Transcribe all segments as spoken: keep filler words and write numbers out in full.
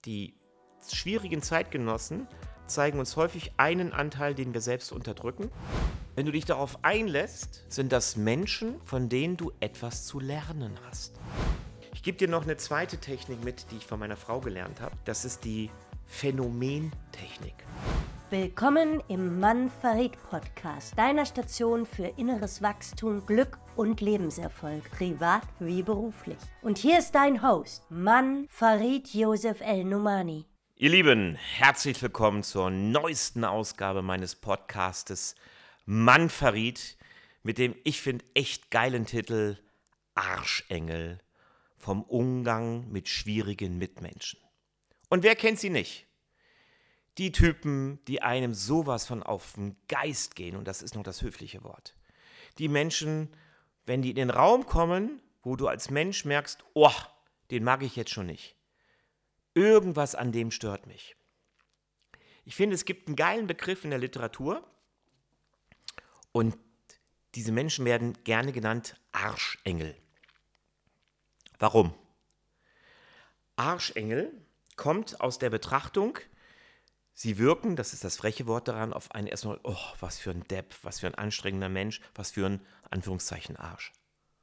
Die schwierigen Zeitgenossen zeigen uns häufig einen Anteil, den wir selbst unterdrücken. Wenn du dich darauf einlässt, sind das Menschen, von denen du etwas zu lernen hast. Ich gebe dir noch eine zweite Technik mit, die ich von meiner Frau gelernt habe. Das ist die Phänomentechnik. Willkommen im Mann Farid Podcast, deiner Station für inneres Wachstum, Glück und Lebenserfolg, privat wie beruflich. Und hier ist dein Host, Mann Farid Joseph El Numani. Ihr Lieben, herzlich willkommen zur neuesten Ausgabe meines Podcastes Mann Farid mit dem, ich finde, echt geilen Titel Arschengel vom Umgang mit schwierigen Mitmenschen. Und wer kennt sie nicht? Die Typen, die einem sowas von auf den Geist gehen, und das ist noch das höfliche Wort. Die Menschen, wenn die in den Raum kommen, wo du als Mensch merkst, oh, den mag ich jetzt schon nicht. Irgendwas an dem stört mich. Ich finde, es gibt einen geilen Begriff in der Literatur und diese Menschen werden gerne genannt Arschengel. Warum? Arschengel kommt aus der Betrachtung, sie wirken, das ist das freche Wort daran, auf einen erstmal, oh, was für ein Depp, was für ein anstrengender Mensch, was für ein, Anführungszeichen, Arsch.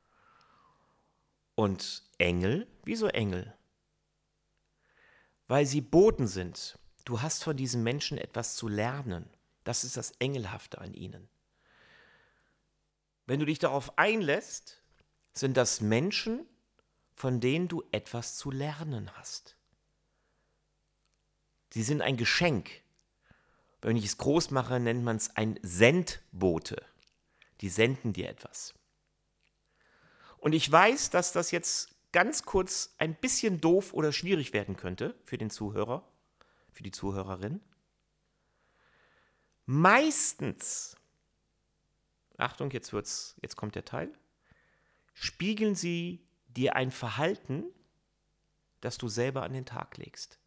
Und Engel, wieso Engel? Weil sie Boten sind. Du hast von diesen Menschen etwas zu lernen. Das ist das Engelhafte an ihnen. Wenn du dich darauf einlässt, sind das Menschen, von denen du etwas zu lernen hast. Sie sind ein Geschenk. Wenn ich es groß mache, nennt man es ein Sendbote. Die senden dir etwas. Und ich weiß, dass das jetzt ganz kurz ein bisschen doof oder schwierig werden könnte für den Zuhörer, für die Zuhörerin. Meistens, Achtung, jetzt wird's, jetzt kommt der Teil, spiegeln sie dir ein Verhalten, das du selber an den Tag legst.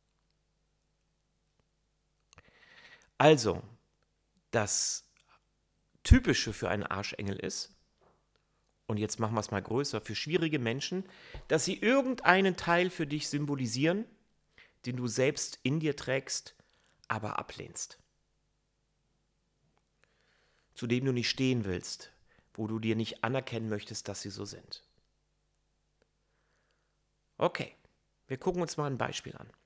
Also, das Typische für einen Arschengel ist, und jetzt machen wir es mal größer, für schwierige Menschen, dass sie irgendeinen Teil für dich symbolisieren, den du selbst in dir trägst, aber ablehnst. Zu dem du nicht stehen willst, wo du dir nicht anerkennen möchtest, dass sie so sind. Okay, wir gucken uns mal ein Beispiel an.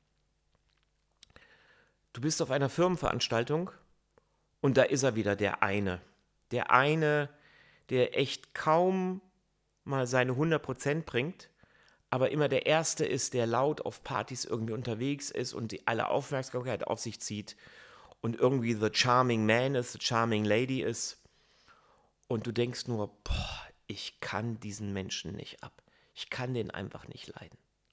Du bist auf einer Firmenveranstaltung und da ist er wieder, der eine. Der eine, der echt kaum mal seine hundert Prozent bringt, aber immer der Erste ist, der laut auf Partys irgendwie unterwegs ist und die alle Aufmerksamkeit auf sich zieht und irgendwie the charming man ist, the charming lady ist. Und du denkst nur, boah, ich kann diesen Menschen nicht ab. Ich kann den einfach nicht leiden.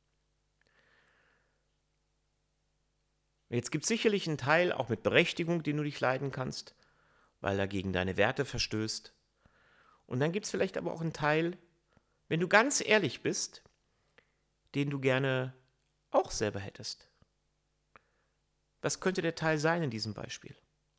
Jetzt gibt es sicherlich einen Teil, auch mit Berechtigung, den du dich leiden kannst, weil er gegen deine Werte verstößt. Und dann gibt es vielleicht aber auch einen Teil, wenn du ganz ehrlich bist, den du gerne auch selber hättest. Was könnte der Teil sein in diesem Beispiel?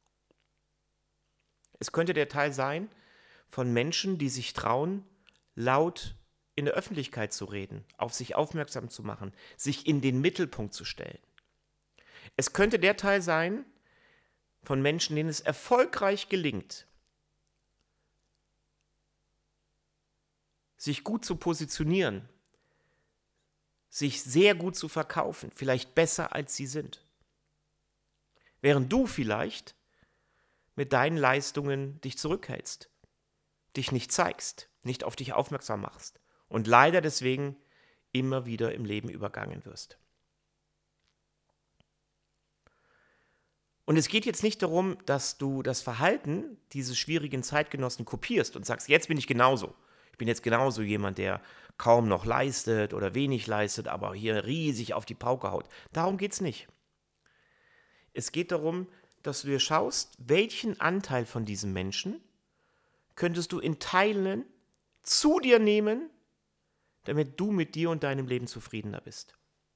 Es könnte der Teil sein von Menschen, die sich trauen, laut in der Öffentlichkeit zu reden, auf sich aufmerksam zu machen, sich in den Mittelpunkt zu stellen. Es könnte der Teil sein von Menschen, denen es erfolgreich gelingt, sich gut zu positionieren, sich sehr gut zu verkaufen, vielleicht besser als sie sind. Während du vielleicht mit deinen Leistungen dich zurückhältst, dich nicht zeigst, nicht auf dich aufmerksam machst und leider deswegen immer wieder im Leben übergangen wirst. Und es geht jetzt nicht darum, dass du das Verhalten dieses schwierigen Zeitgenossen kopierst und sagst, jetzt bin ich genauso. Ich bin jetzt genauso jemand, der kaum noch leistet oder wenig leistet, aber hier riesig auf die Pauke haut. Darum geht es nicht. Es geht darum, dass du dir schaust, welchen Anteil von diesem Menschen könntest du in Teilen zu dir nehmen, damit du mit dir und deinem Leben zufriedener bist.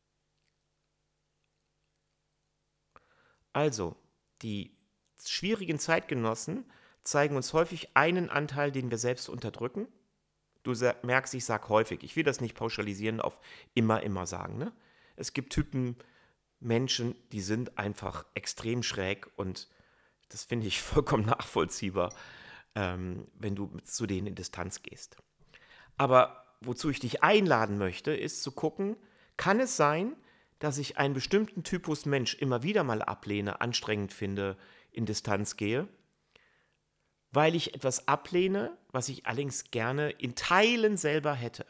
Also, die schwierigen Zeitgenossen zeigen uns häufig einen Anteil, den wir selbst unterdrücken. Du merkst, ich sage häufig, ich will das nicht pauschalisieren auf immer, immer sagen. Ne? Es gibt Typen, Menschen, die sind einfach extrem schräg und das finde ich vollkommen nachvollziehbar, ähm, wenn du zu denen in Distanz gehst. Aber wozu ich dich einladen möchte, ist zu gucken, kann es sein, dass ich einen bestimmten Typus Mensch immer wieder mal ablehne, anstrengend finde, in Distanz gehe, weil ich etwas ablehne, was ich allerdings gerne in Teilen selber hätte.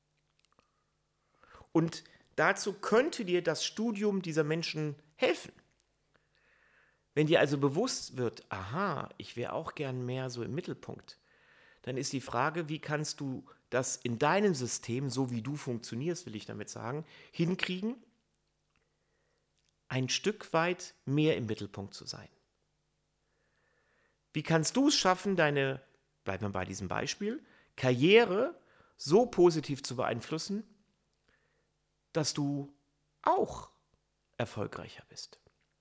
Und dazu könnte dir das Studium dieser Menschen helfen. Wenn dir also bewusst wird, aha, ich wäre auch gern mehr so im Mittelpunkt, dann ist die Frage, wie kannst du das in deinem System, so wie du funktionierst, will ich damit sagen, hinkriegen, ein Stück weit mehr im Mittelpunkt zu sein. Wie kannst du es schaffen, deine, bleiben wir bei diesem Beispiel, Karriere so positiv zu beeinflussen, dass du auch erfolgreicher bist?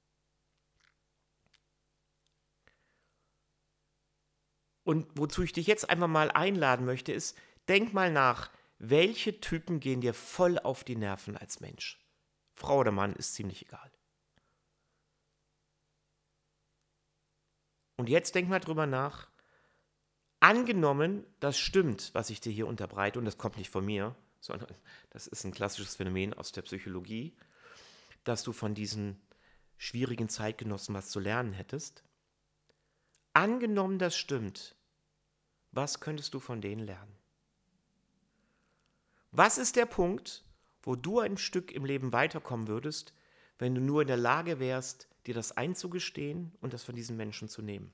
Und wozu ich dich jetzt einfach mal einladen möchte, ist, denk mal nach, welche Typen gehen dir voll auf die Nerven als Mensch? Frau oder Mann, ist ziemlich egal. Und jetzt denk mal drüber nach, angenommen, das stimmt, was ich dir hier unterbreite, und das kommt nicht von mir, sondern das ist ein klassisches Phänomen aus der Psychologie, dass du von diesen schwierigen Zeitgenossen was zu lernen hättest. Angenommen, das stimmt, was könntest du von denen lernen? Was ist der Punkt, wo du ein Stück im Leben weiterkommen würdest, wenn du nur in der Lage wärst, dir das einzugestehen und das von diesen Menschen zu nehmen?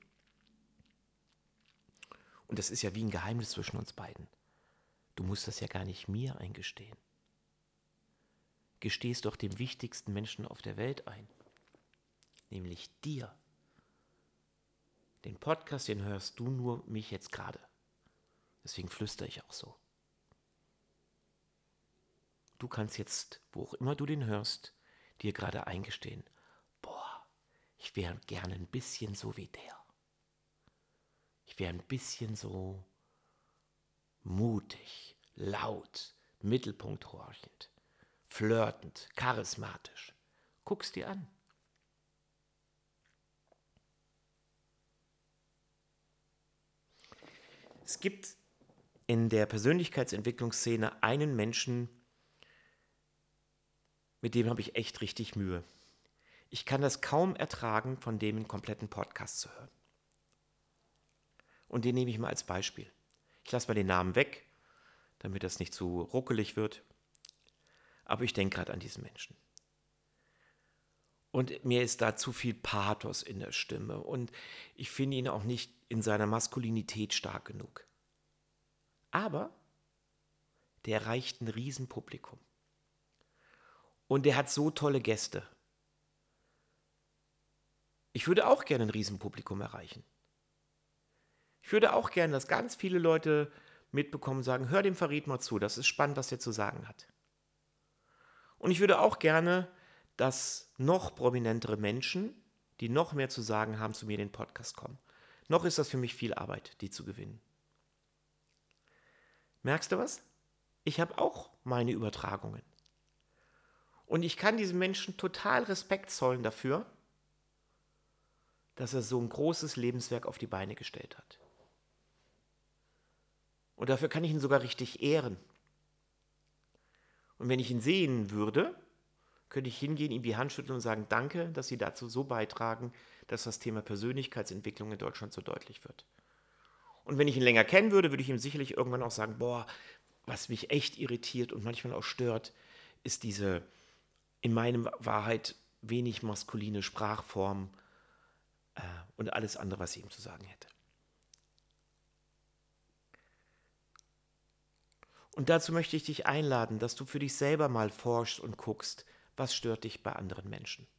Und das ist ja wie ein Geheimnis zwischen uns beiden. Du musst das ja gar nicht mir eingestehen. Gestehst doch dem wichtigsten Menschen auf der Welt ein, nämlich dir. Den Podcast, den hörst du nur mich jetzt gerade. Deswegen flüstere ich auch so. Du kannst jetzt, wo auch immer du den hörst, dir gerade eingestehen, boah, ich wäre gerne ein bisschen so wie der. Ich wäre ein bisschen so mutig, laut, mittelpunkthorchend, flirtend, charismatisch. Guck's dir an. Es gibt in der Persönlichkeitsentwicklungsszene einen Menschen, mit dem habe ich echt richtig Mühe. Ich kann das kaum ertragen, von dem einen kompletten Podcast zu hören. Und den nehme ich mal als Beispiel. Ich lasse mal den Namen weg, damit das nicht zu ruckelig wird. Aber ich denke gerade an diesen Menschen. Und mir ist da zu viel Pathos in der Stimme. Und ich finde ihn auch nicht in seiner Maskulinität stark genug. Aber der erreicht ein Riesenpublikum. Und der hat so tolle Gäste. Ich würde auch gerne ein Riesenpublikum erreichen. Ich würde auch gerne, dass ganz viele Leute mitbekommen und sagen, hör dem Farid mal zu, das ist spannend, was der zu sagen hat. Und ich würde auch gerne, dass noch prominentere Menschen, die noch mehr zu sagen haben, zu mir in den Podcast kommen. Noch ist das für mich viel Arbeit, die zu gewinnen. Merkst du was? Ich habe auch meine Übertragungen. Und ich kann diesem Menschen total Respekt zollen dafür, dass er so ein großes Lebenswerk auf die Beine gestellt hat. Und dafür kann ich ihn sogar richtig ehren. Und wenn ich ihn sehen würde, könnte ich hingehen, ihm die Hand schütteln und sagen, danke, dass Sie dazu so beitragen, dass das Thema Persönlichkeitsentwicklung in Deutschland so deutlich wird. Und wenn ich ihn länger kennen würde, würde ich ihm sicherlich irgendwann auch sagen, boah, was mich echt irritiert und manchmal auch stört, ist diese in meiner Wahrheit wenig maskuline Sprachform äh, und alles andere, was ich ihm zu sagen hätte. Und dazu möchte ich dich einladen, dass du für dich selber mal forschst und guckst, was stört dich bei anderen Menschen.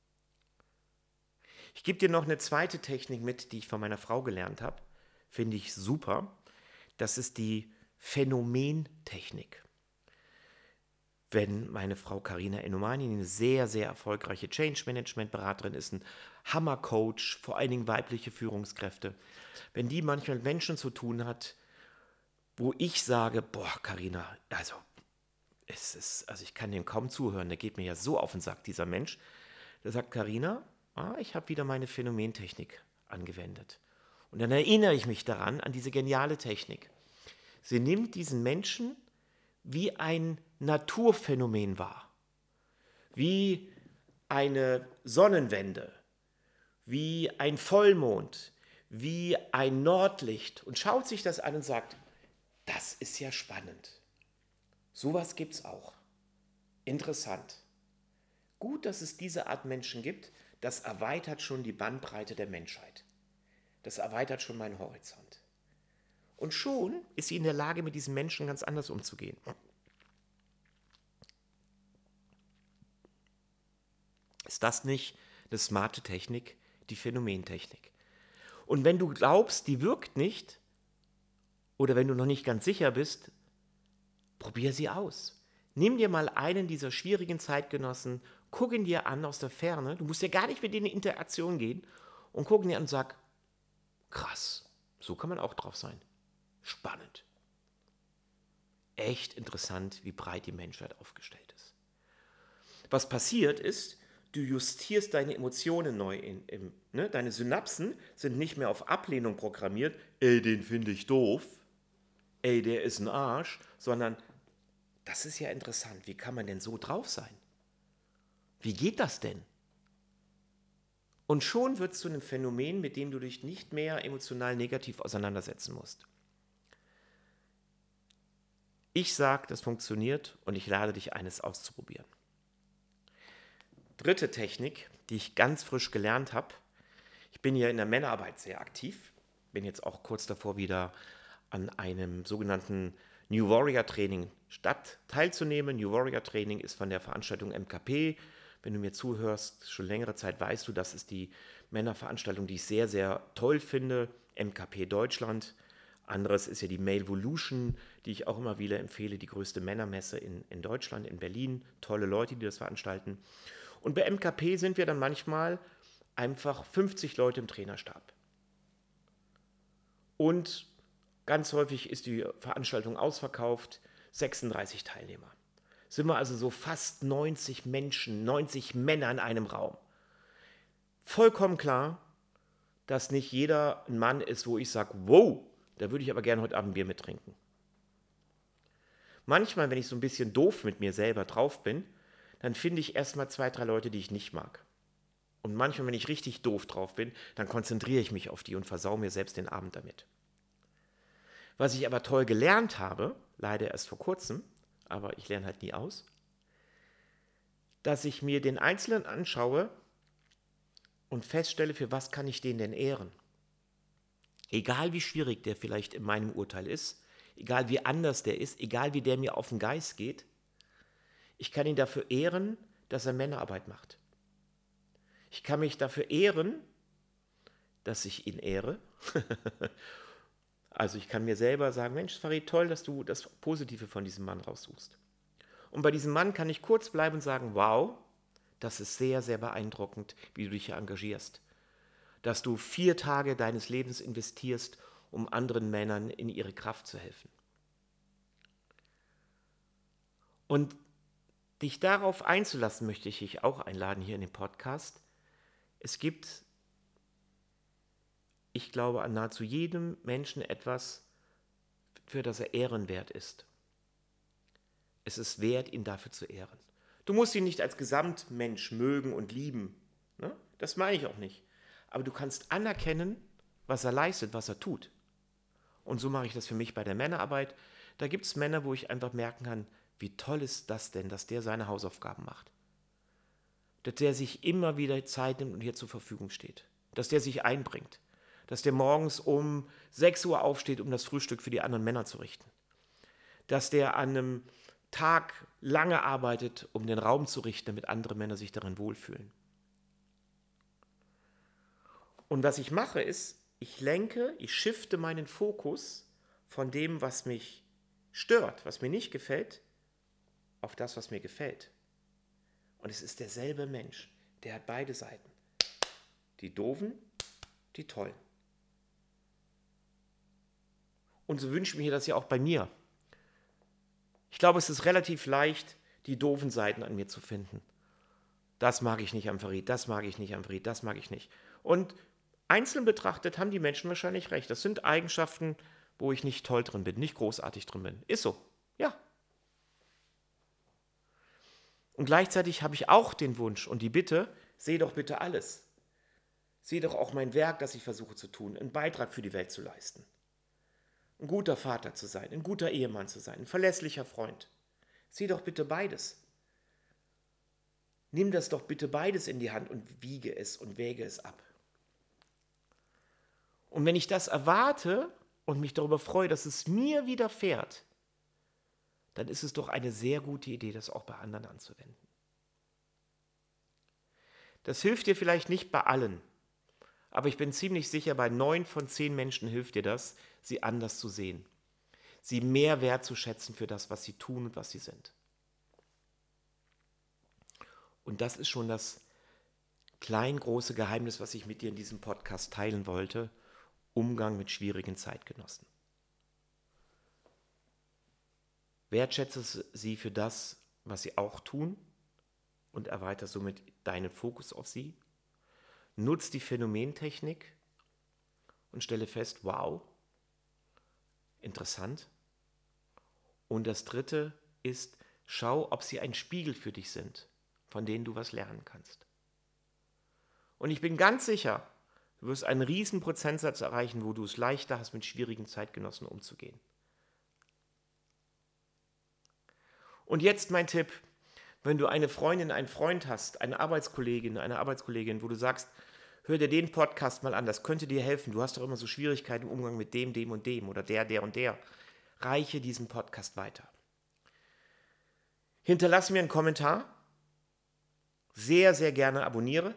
Ich gebe dir noch eine zweite Technik mit, die ich von meiner Frau gelernt habe. Finde ich super. Das ist die Phänomentechnik. Wenn meine Frau Carina Enomani, eine sehr, sehr erfolgreiche Change-Management-Beraterin ist, ein Hammer-Coach, vor allen Dingen weibliche Führungskräfte, wenn die manchmal mit Menschen zu tun hat, wo ich sage, boah, Carina, also es ist, also ich kann dem kaum zuhören, der geht mir ja so auf den Sack, dieser Mensch. Der sagt, Carina, ah, ich habe wieder meine Phänomentechnik angewendet. Und dann erinnere ich mich daran, an diese geniale Technik. Sie nimmt diesen Menschen wie ein Naturphänomen wahr, wie eine Sonnenwende, wie ein Vollmond, wie ein Nordlicht und schaut sich das an und sagt, das ist ja spannend. Sowas gibt es auch. Interessant. Gut, dass es diese Art Menschen gibt, das erweitert schon die Bandbreite der Menschheit. Das erweitert schon meinen Horizont. Und schon ist sie in der Lage, mit diesen Menschen ganz anders umzugehen. Ist das nicht eine smarte Technik, die Phänomentechnik? Und wenn du glaubst, die wirkt nicht, oder wenn du noch nicht ganz sicher bist, probier sie aus. Nimm dir mal einen dieser schwierigen Zeitgenossen, guck ihn dir an aus der Ferne, du musst ja gar nicht mit denen in Interaktion gehen, und guck ihn dir an und sag, krass, so kann man auch drauf sein. Spannend. Echt interessant, wie breit die Menschheit aufgestellt ist. Was passiert ist, du justierst deine Emotionen neu. In, in, ne? Deine Synapsen sind nicht mehr auf Ablehnung programmiert, ey, den finde ich doof, ey, der ist ein Arsch, sondern das ist ja interessant, wie kann man denn so drauf sein? Wie geht das denn? Und schon wird es zu einem Phänomen, mit dem du dich nicht mehr emotional negativ auseinandersetzen musst. Ich sage, das funktioniert und ich lade dich eines auszuprobieren. Dritte Technik, die ich ganz frisch gelernt habe. Ich bin hier in der Männerarbeit sehr aktiv, bin jetzt auch kurz davor, wieder an einem sogenannten New Warrior Training statt teilzunehmen. New Warrior Training ist von der Veranstaltung M K P. Wenn du mir zuhörst, schon längere Zeit weißt du, das ist die Männerveranstaltung, die ich sehr, sehr toll finde. M K P Deutschland. Anderes ist ja die Malevolution, die ich auch immer wieder empfehle, die größte Männermesse in, in Deutschland, in Berlin. Tolle Leute, die das veranstalten. Und bei M K P sind wir dann manchmal einfach fünfzig Leute im Trainerstab. Und ganz häufig ist die Veranstaltung ausverkauft, sechsunddreißig Teilnehmer. Sind wir also so fast neunzig Menschen, neunzig Männer in einem Raum. Vollkommen klar, dass nicht jeder ein Mann ist, wo ich sage, wow, da würde ich aber gerne heute Abend ein Bier mit trinken. Manchmal, wenn ich so ein bisschen doof mit mir selber drauf bin, dann finde ich erstmal zwei, drei Leute, die ich nicht mag. Und manchmal, wenn ich richtig doof drauf bin, dann konzentriere ich mich auf die und versau mir selbst den Abend damit. Was ich aber toll gelernt habe, leider erst vor kurzem, aber ich lerne halt nie aus, dass ich mir den Einzelnen anschaue und feststelle, für was kann ich den denn ehren. Egal wie schwierig der vielleicht in meinem Urteil ist, egal wie anders der ist, egal wie der mir auf den Geist geht, ich kann ihn dafür ehren, dass er Männerarbeit macht. Ich kann mich dafür ehren, dass ich ihn ehre. Also ich kann mir selber sagen, Mensch, Farid, toll, dass du das Positive von diesem Mann raussuchst. Und bei diesem Mann kann ich kurz bleiben und sagen, wow, das ist sehr, sehr beeindruckend, wie du dich hier engagierst. Dass du vier Tage deines Lebens investierst, um anderen Männern in ihre Kraft zu helfen. Und dich darauf einzulassen, möchte ich dich auch einladen hier in dem Podcast. Es gibt, ich glaube, an nahezu jedem Menschen etwas, für das er ehrenwert ist. Es ist wert, ihn dafür zu ehren. Du musst ihn nicht als Gesamtmensch mögen und lieben. Ne? Das meine ich auch nicht. Aber du kannst anerkennen, was er leistet, was er tut. Und so mache ich das für mich bei der Männerarbeit. Da gibt es Männer, wo ich einfach merken kann, wie toll ist das denn, dass der seine Hausaufgaben macht. Dass der sich immer wieder Zeit nimmt und hier zur Verfügung steht. Dass der sich einbringt. Dass der morgens um sechs Uhr aufsteht, um das Frühstück für die anderen Männer zu richten. Dass der an einem Tag lange arbeitet, um den Raum zu richten, damit andere Männer sich darin wohlfühlen. Und was ich mache ist, ich lenke, ich shifte meinen Fokus von dem, was mich stört, was mir nicht gefällt, auf das, was mir gefällt. Und es ist derselbe Mensch, der hat beide Seiten. Die Doofen, die Tollen. Und so wünsche ich mir das ja auch bei mir. Ich glaube, es ist relativ leicht, die doofen Seiten an mir zu finden. Das mag ich nicht am Farid, das mag ich nicht am Farid, das mag ich nicht. Und einzeln betrachtet haben die Menschen wahrscheinlich recht. Das sind Eigenschaften, wo ich nicht toll drin bin, nicht großartig drin bin. Ist so, ja. Und gleichzeitig habe ich auch den Wunsch und die Bitte, seh doch bitte alles. Seh doch auch mein Werk, das ich versuche zu tun, einen Beitrag für die Welt zu leisten. Ein guter Vater zu sein, ein guter Ehemann zu sein, ein verlässlicher Freund. Sieh doch bitte beides. Nimm das doch bitte beides in die Hand und wiege es und wäge es ab. Und wenn ich das erwarte und mich darüber freue, dass es mir widerfährt, dann ist es doch eine sehr gute Idee, das auch bei anderen anzuwenden. Das hilft dir vielleicht nicht bei allen, aber ich bin ziemlich sicher, bei neun von zehn Menschen hilft dir das, sie anders zu sehen, sie mehr wertzuschätzen für das, was sie tun und was sie sind. Und das ist schon das klein-große Geheimnis, was ich mit dir in diesem Podcast teilen wollte: Umgang mit schwierigen Zeitgenossen. Wertschätze sie für das, was sie auch tun, und erweitere somit deinen Fokus auf sie. Nutz die Phänomentechnik und stelle fest, wow, interessant. Und das Dritte ist, schau, ob sie ein Spiegel für dich sind, von denen du was lernen kannst. Und ich bin ganz sicher, du wirst einen riesen Prozentsatz erreichen, wo du es leichter hast, mit schwierigen Zeitgenossen umzugehen. Und jetzt mein Tipp: Wenn du eine Freundin, einen Freund hast, eine Arbeitskollegin, eine Arbeitskollegin, wo du sagst, hör dir den Podcast mal an, das könnte dir helfen, du hast doch immer so Schwierigkeiten im Umgang mit dem, dem und dem oder der, der und der, reiche diesen Podcast weiter. Hinterlass mir einen Kommentar, sehr, sehr gerne abonniere,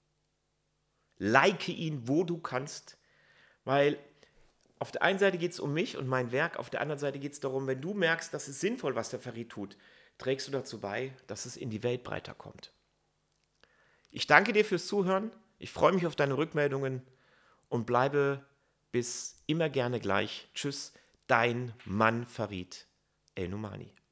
like ihn, wo du kannst, weil auf der einen Seite geht es um mich und mein Werk, auf der anderen Seite geht es darum, wenn du merkst, dass es sinnvoll, was der Farid tut, trägst du dazu bei, dass es in die Welt breiter kommt. Ich danke dir fürs Zuhören, ich freue mich auf deine Rückmeldungen und bleibe bis immer gerne gleich. Tschüss, dein Mann Farid El Numani.